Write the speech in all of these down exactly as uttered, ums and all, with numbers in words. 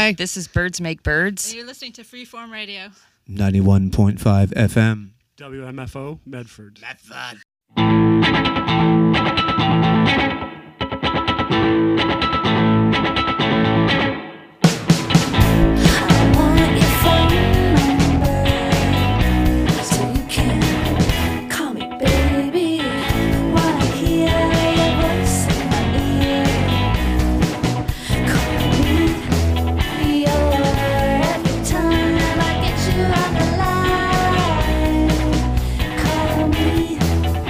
Hi. This is Birds Make Birds. And you're listening to Freeform Radio. ninety-one point five F M. W M F O, Medford. Medford. Call me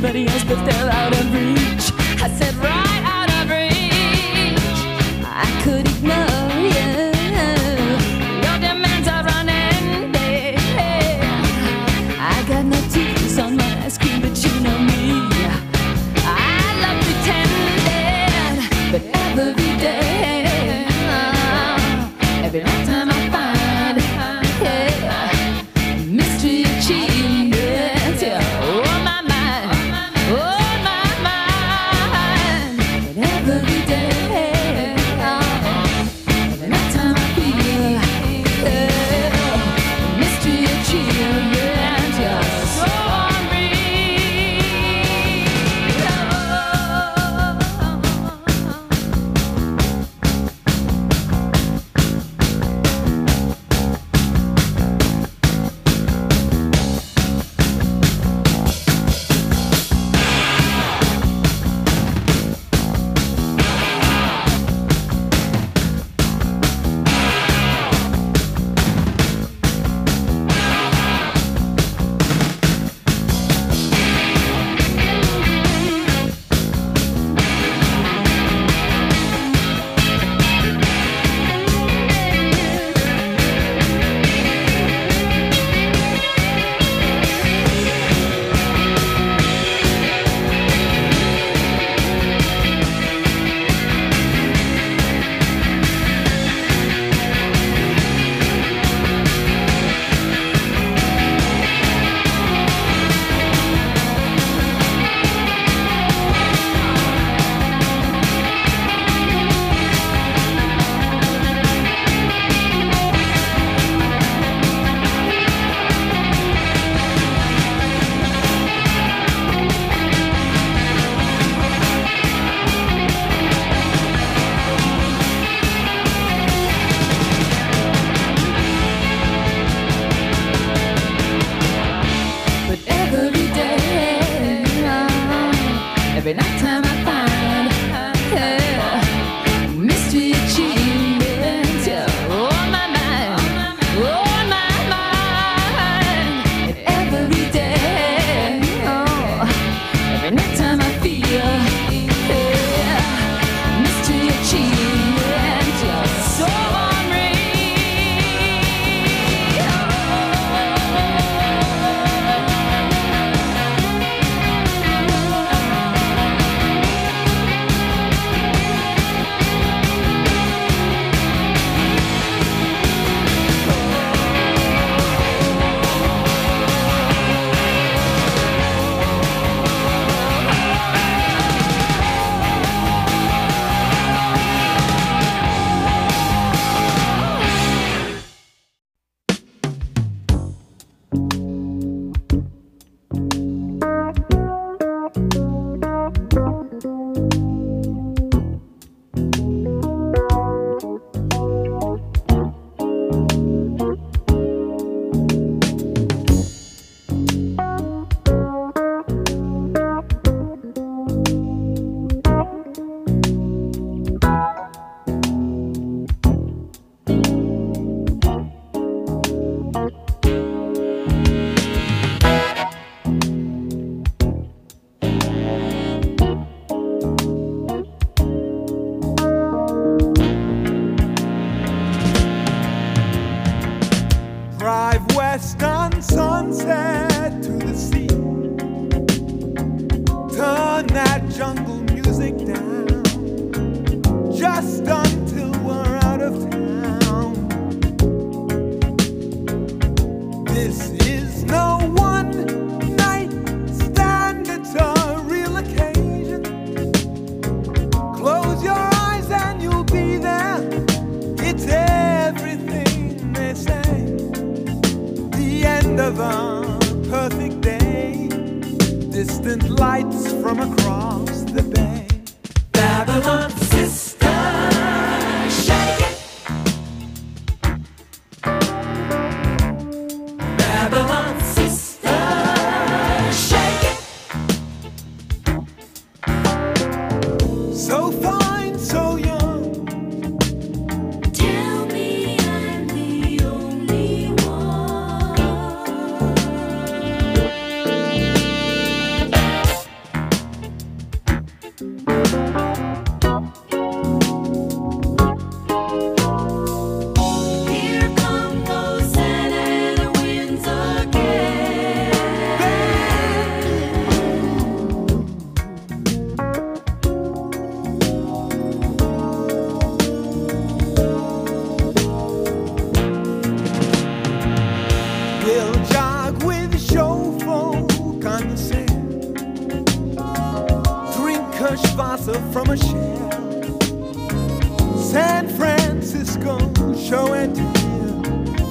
everybody else, but they're out of reach. I said right out of reach. I could ignore you. Your demands are running late. I got no teeth on my ice cream, but you know me. I love pretending, but every day, every night time I find, yeah, mystery achievements, yeah, on my mind, on my mind, but every day, every night time I feel, yeah, mystery achievements, yeah, so every night time I find, yeah, mystery achievements, yeah, on my mind, on my mind, and every day, oh, every night time I feel, yeah, mystery achievements, yeah, so unreal. Drive west on Sunset to the sea. Turn that jungle music down, just until we're out of town. This is no one night stand, it's a real occasion. Close your eyes and you'll be there. It's everything they say. The end of a perfect day, distant lights from across the bay. Babylon sister, shake it. Babylon sister, shake it. So fine, so young. Tell me I'm the only one. saucer from a shell. San Francisco, show and tell.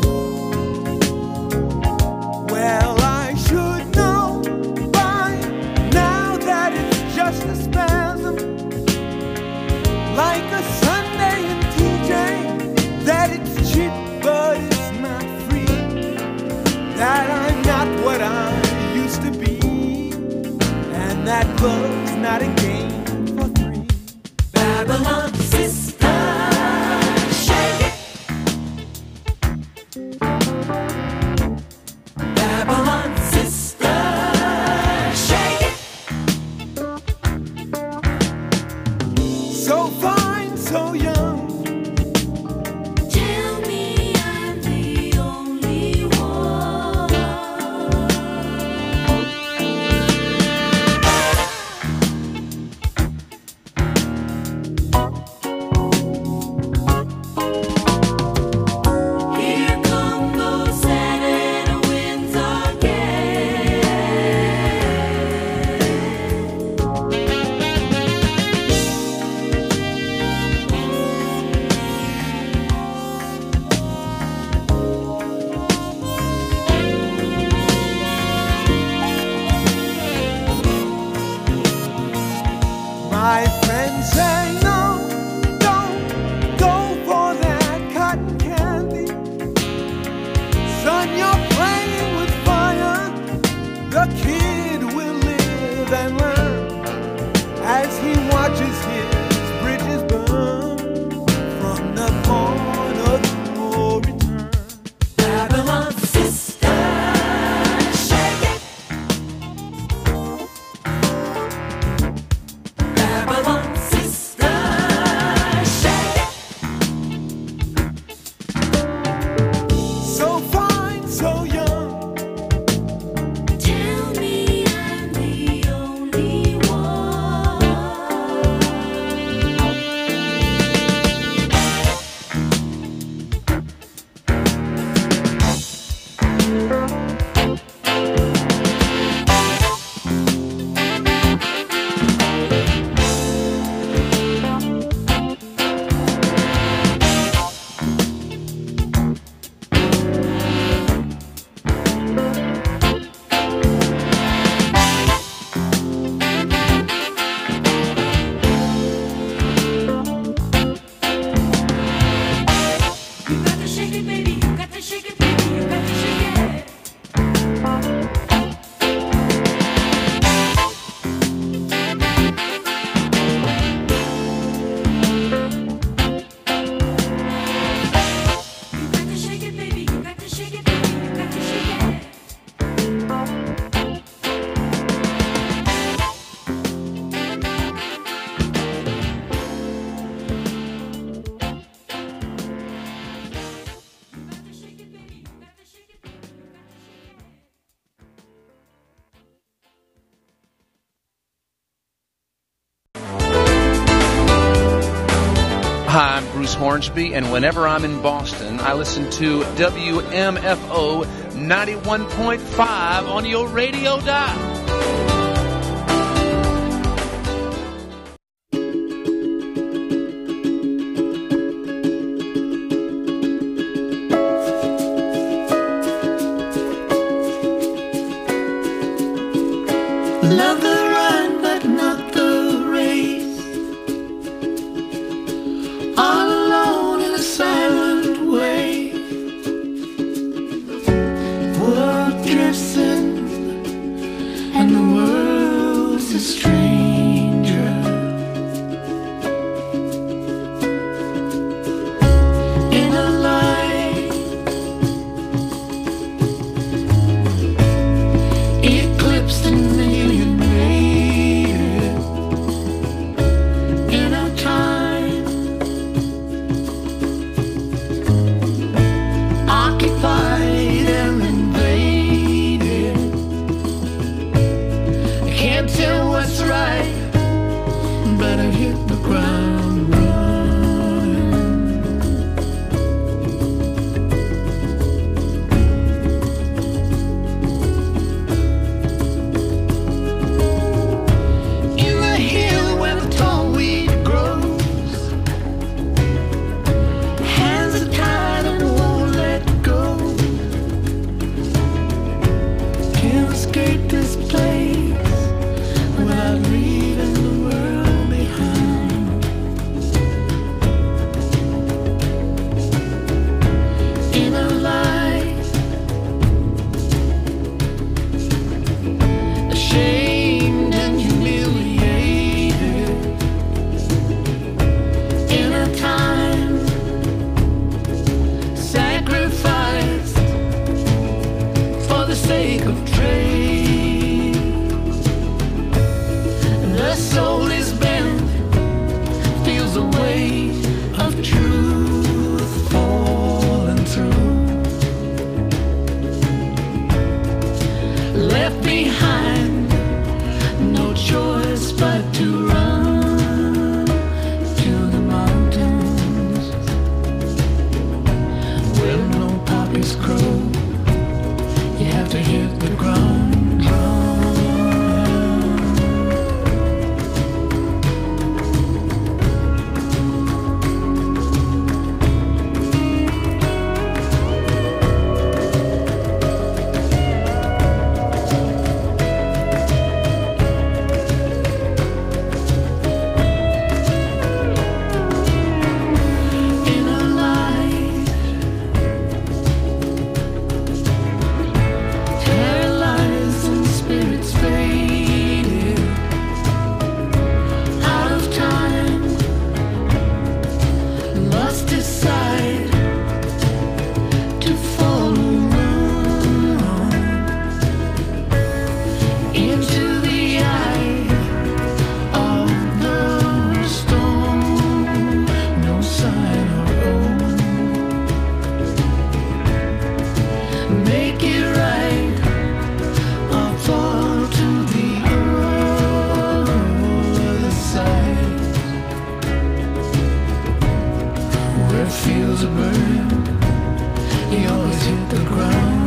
Well, I should know by now that it's just a spasm, like a Sunday in T J, that it's cheap but it's not free, that I'm not what I used to be, and that love's not a game for three. Babylon sister, shake it. Babylon sister, shake it. So fine, so young. Tell me I'm the only one. Here come those Saturn winds again. My friends say no, don't go for that cotton candy. Son, you're playing with fire. The kid will live and learn as he watches his bridges burn from the point of no return. Babylon sister, shake it. Babylon sister, shake it. So fine, so young. Tell me I'm the only one. You got to shake it, baby. You got to shake it, baby. You got to shake it. You got to shake it, baby. You got to shake it, baby. You got to shake it. You got to shake it, baby. You got to shake it, baby. You got to shake it. Hi, I'm Bruce Hornsby, and whenever I'm in Boston, I listen to W M F O ninety-one point five on your radio dial. Love the run, but not the race. All alone in a silent way. World drifts in, and the world's a stranger. In a light, eclipsed in million rays. make it right. I'll fall to the other side, where fields are burning, you always hit the ground.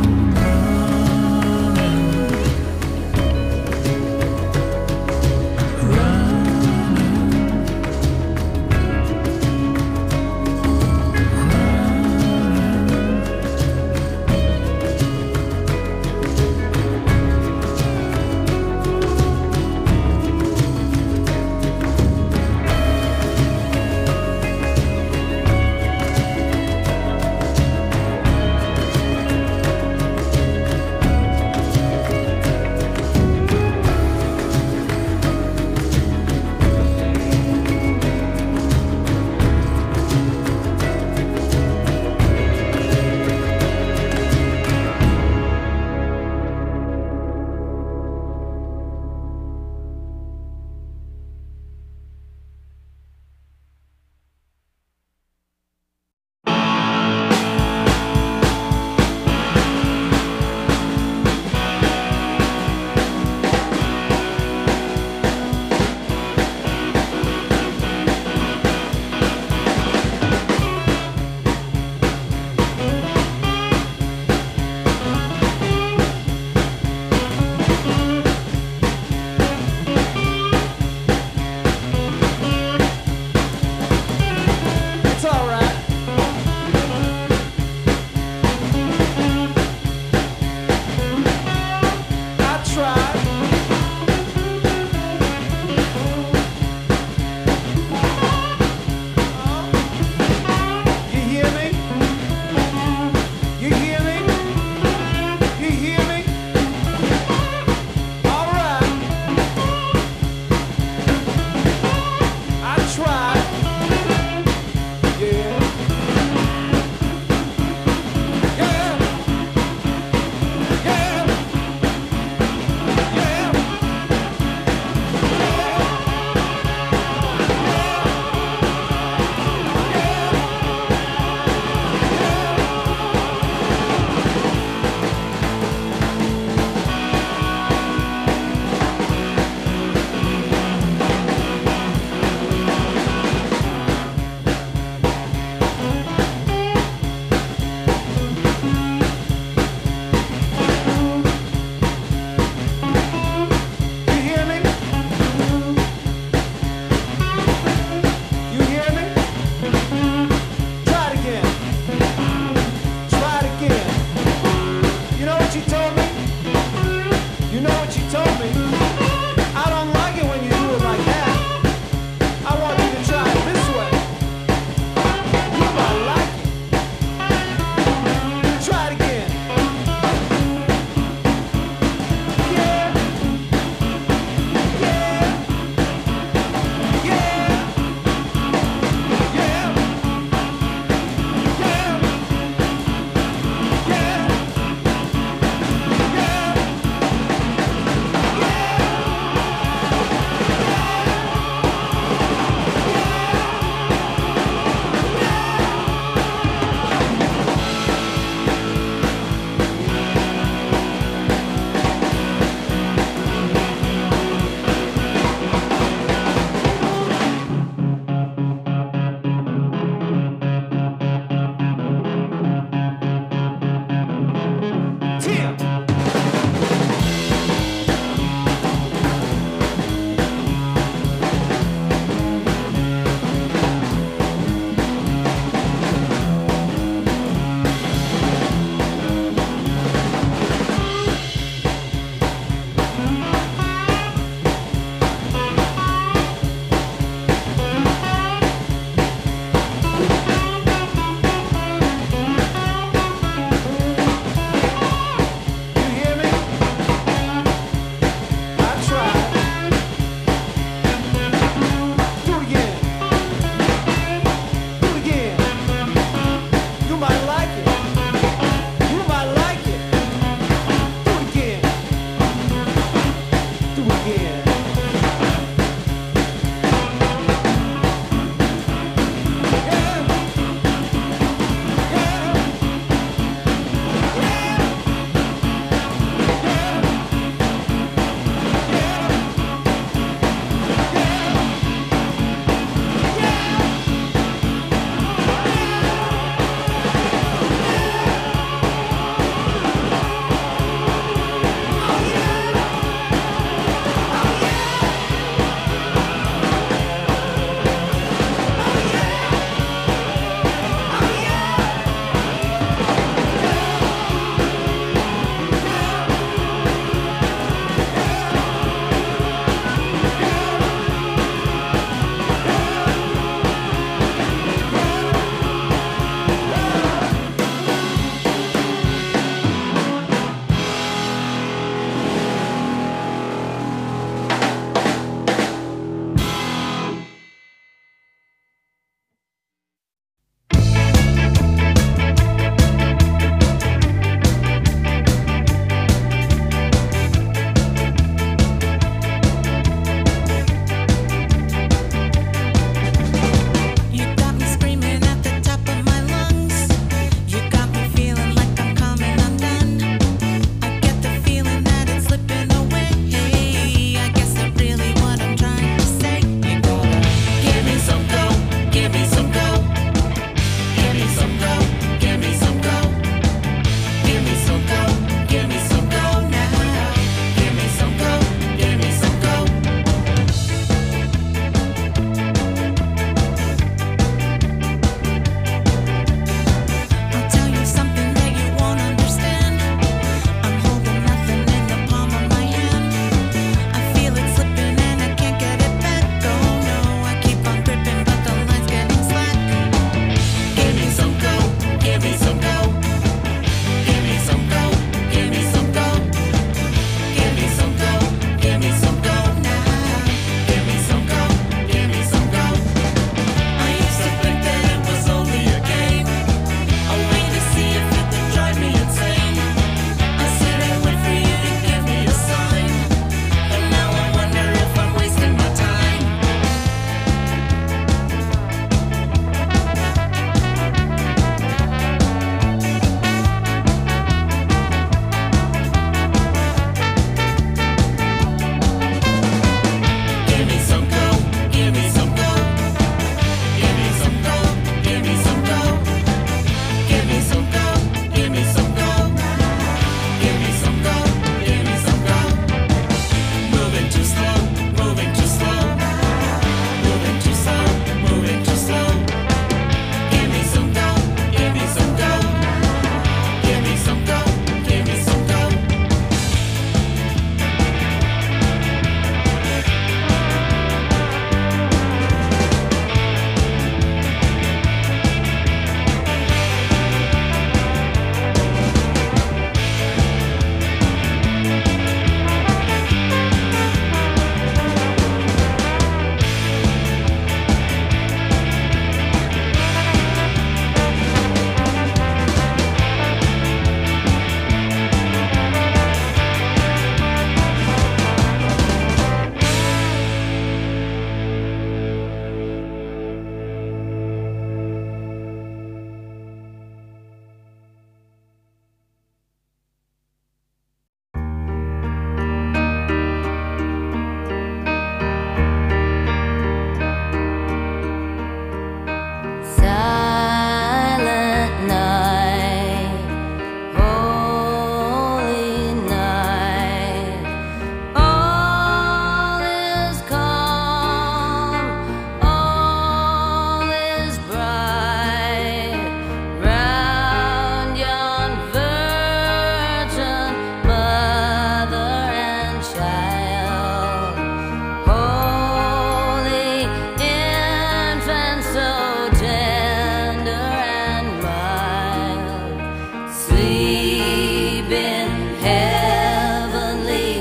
in heavenly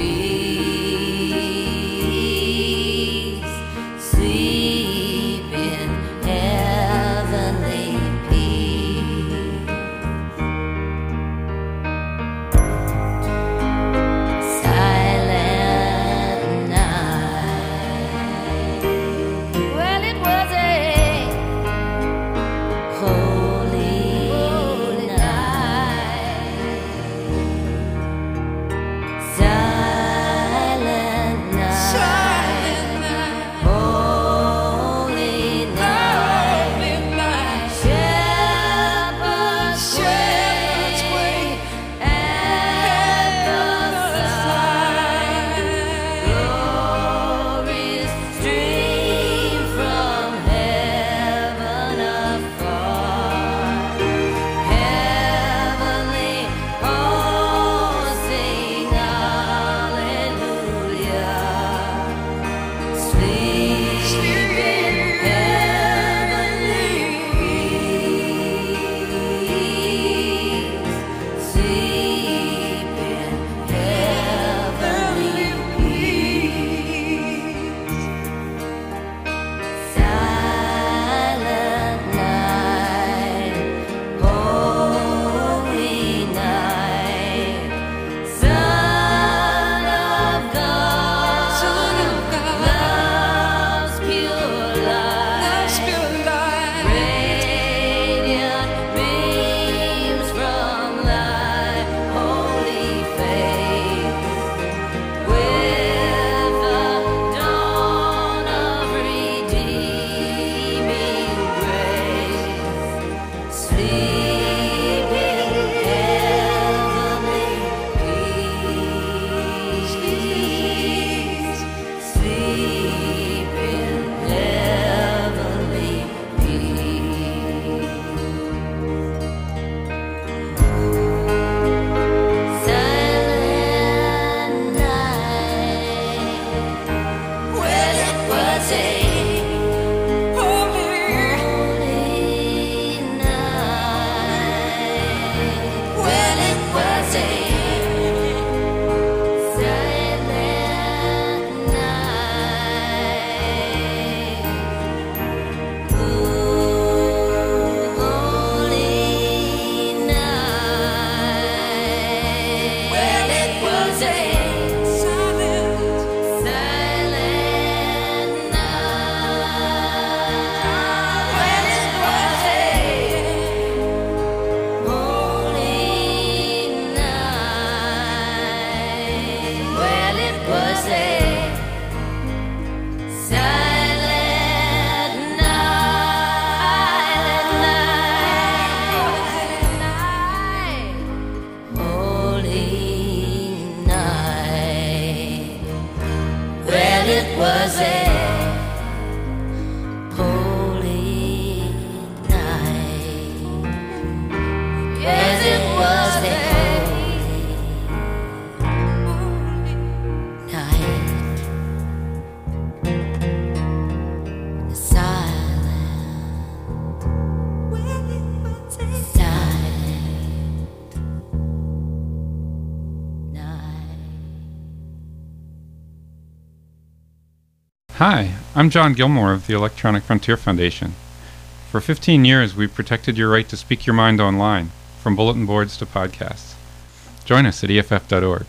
peace. Sleep in heavenly peace. Silent night. Well, it was a holy night. Silent night. Holy night. Shepherd's way at the side. Glories stream from heaven afar. Heavenly hosts sing hallelujah. Sleep in heavenly peace. Sleep in heavenly peace. Silent night, holy night. Son of God, love's pure light. Radiant beams from thy holy face. With the dawn of redeeming grace. Sleep in heavenly peace. Sleep in heavenly peace. Silent night. Well, it was a holy night. Well, it was a silent night. Ooh, holy night. Well, it was a silent, silent night. Well, it was a holy night. Well, it was a silent night. Holy night. Well, it was a holy night. Yes, it was a holy night. Silent. Silent night. Hi, I'm John Gilmore of the Electronic Frontier Foundation. For fifteen years, we've protected your right to speak your mind online, from bulletin boards to podcasts. Join us at E F F dot org.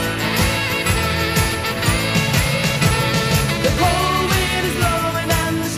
The cold wind is blowing and the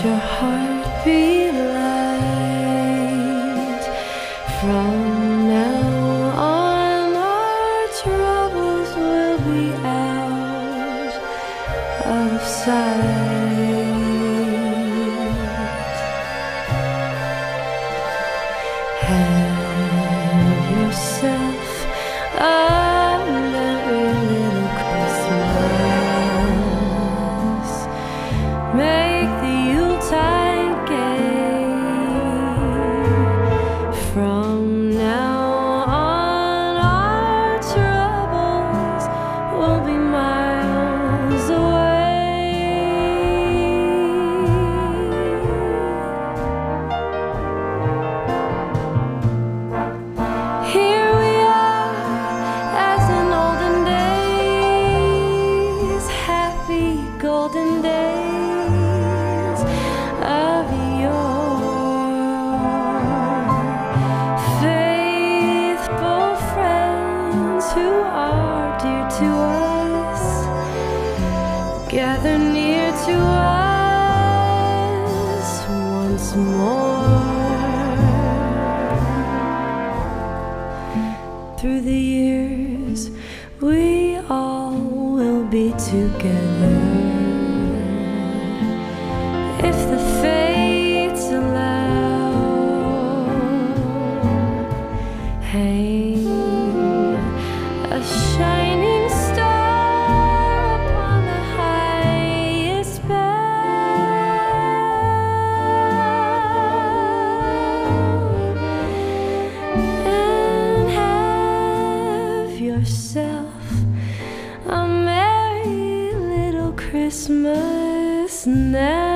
your heart be light. From now on, our troubles will be out of sight. Have yourself a merry little Christmas. Make the Yuletide gay. From now on, our troubles will be miles away. Here we are, as in olden days, happy golden days of yore. Faithful friends who are dear to us, gather near to us once more. Through the years, we all will be together. If the fates allow, hang a shining star upon the highest bough, and have yourself a merry little Christmas now.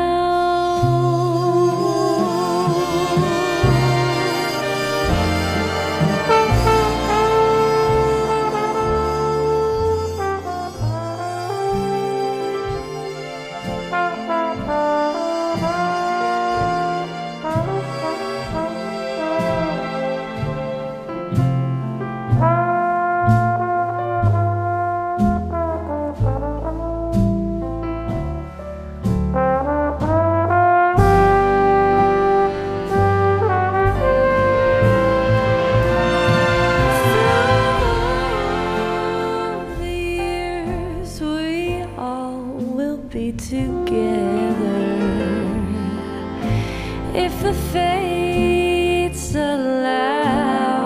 Through the years, we all will be together. If the fates allow,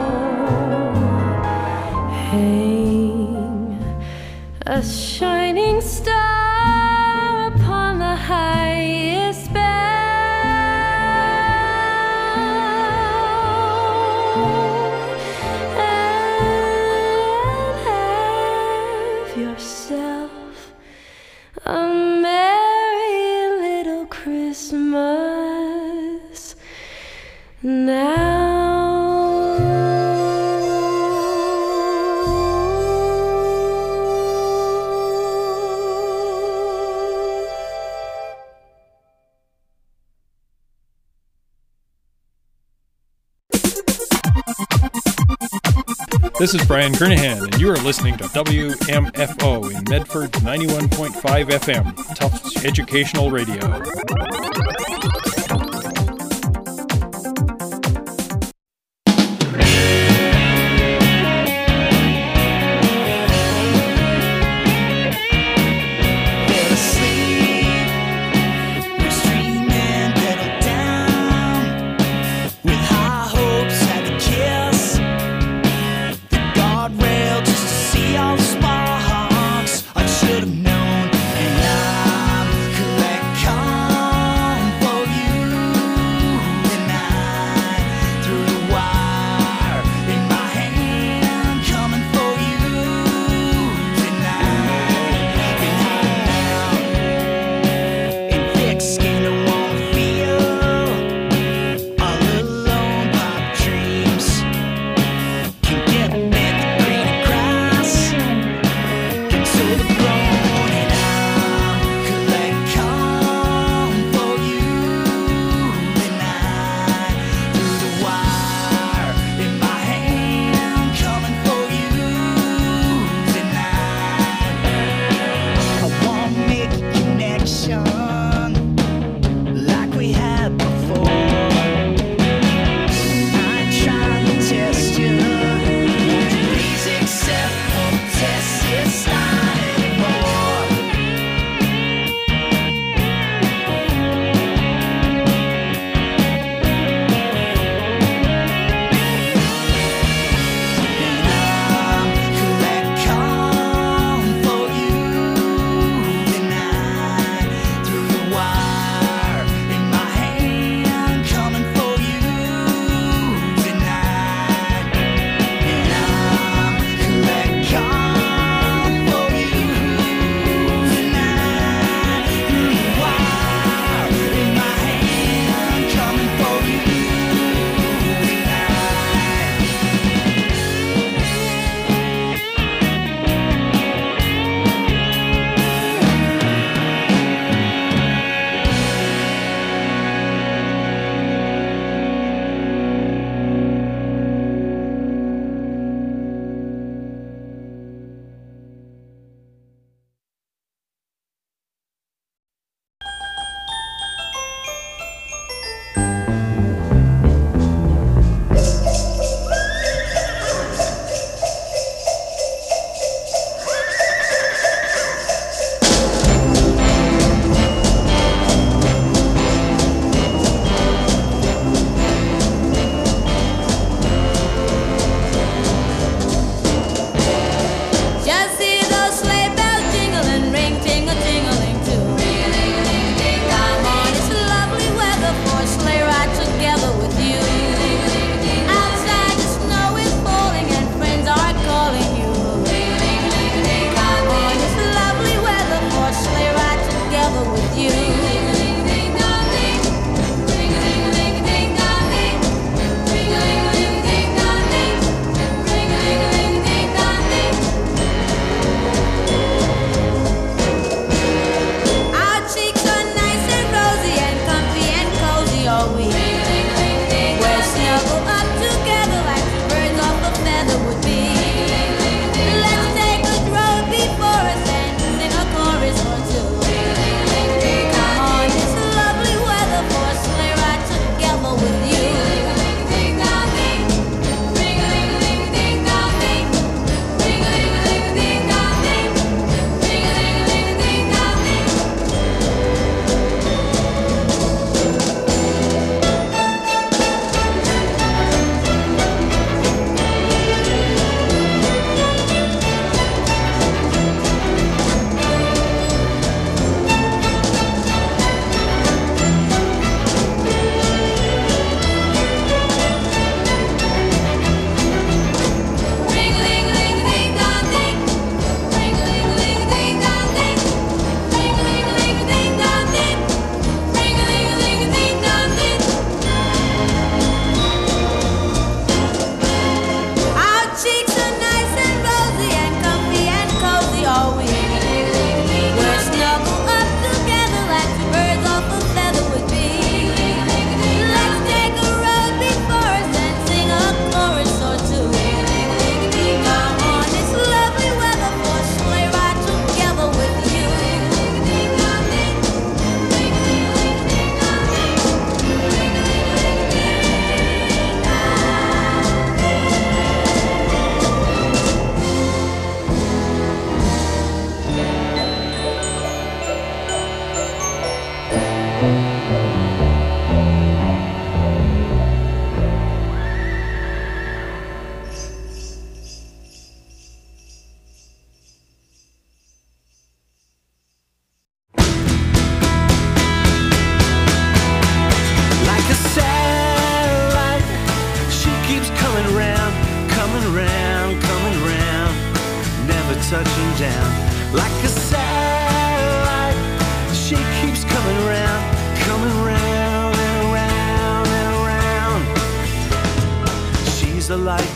hang a shining star upon the highest bough, and have yourself a merry little Christmas now. This is Brian Kernahan, and you are listening to W M F O in Medford ninety-one point five F M, Tufts Educational Radio. Should have known, and I'm collect comfort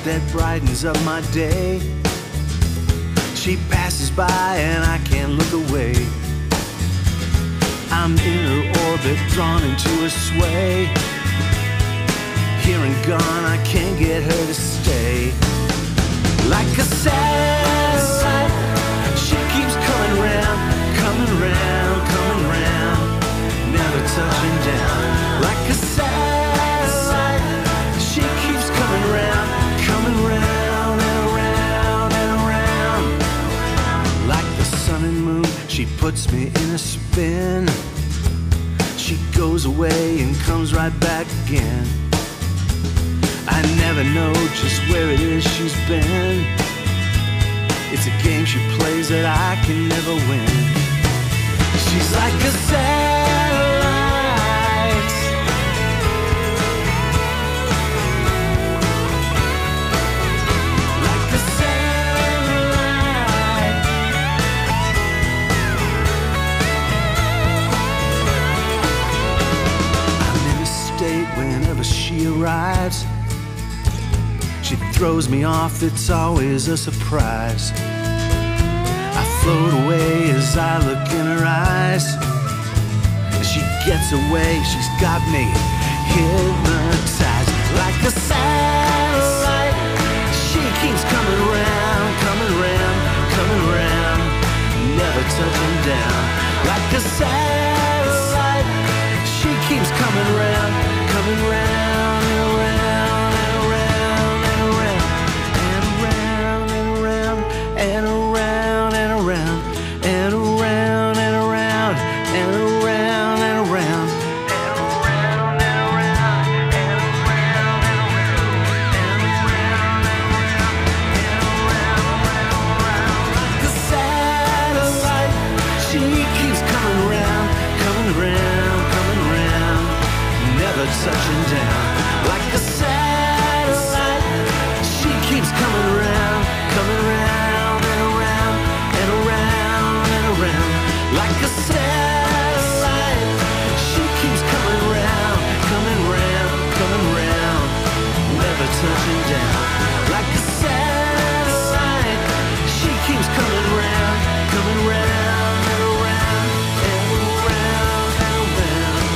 that brightens up my day. She passes by and I can't look away. I'm in her orbit, drawn into her sway. Here and gone, I can't get her to stay. Like a satellite, she keeps coming round, coming round, coming round, never touching down. Like a satellite, she keeps coming round, coming round and around and around. Like the sun and moon, she puts me in a spin. She goes away and comes right back again. I never know just where it is she's been. It's a game she plays that I can never win. She's like a satellite. Like a satellite. I'm in a state whenever she arrives. She throws me off, it's always a surprise. I float away as I look in her eyes. As she gets away, she's got me hypnotized. Like a satellite, she keeps coming round, coming round, coming round, never touching down. Like a satellite, she keeps coming round, coming round and around. And around and around and around and around and around and around and around and around and around and around and around. Like a satellite, she keeps coming round, coming round, coming round, never touching down. Like a satellite, she keeps coming round, coming round. Like a satellite, she keeps coming round, coming round, coming round, never touching down. Like a satellite, she keeps coming round, coming round and around and around and around.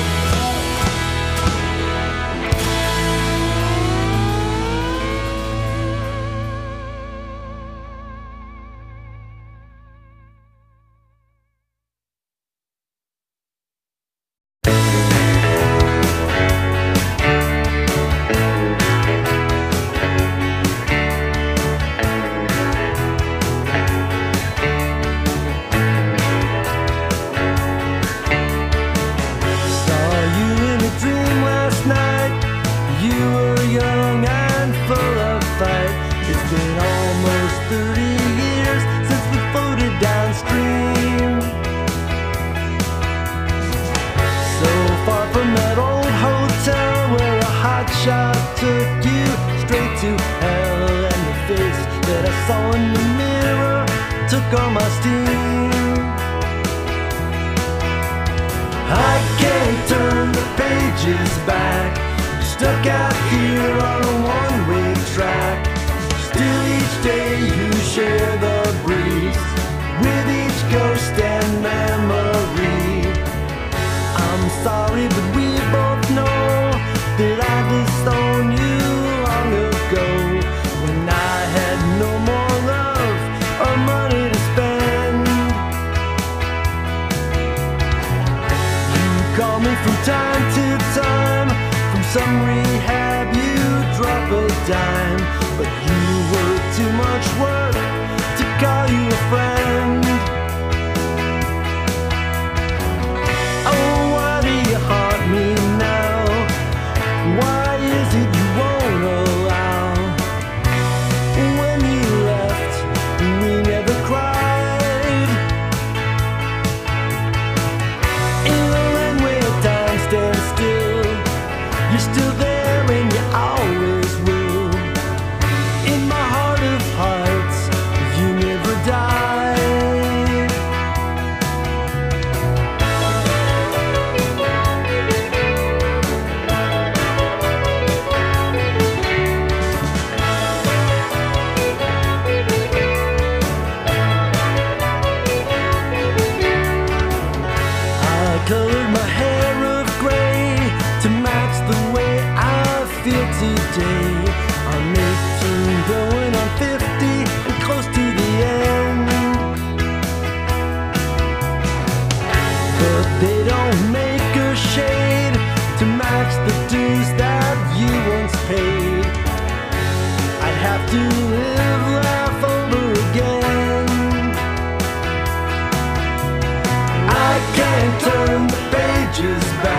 In my heart of hearts, you never die. They don't make a shade to match the dues that you once paid. I'd have to live life over again. I can't turn the pages back.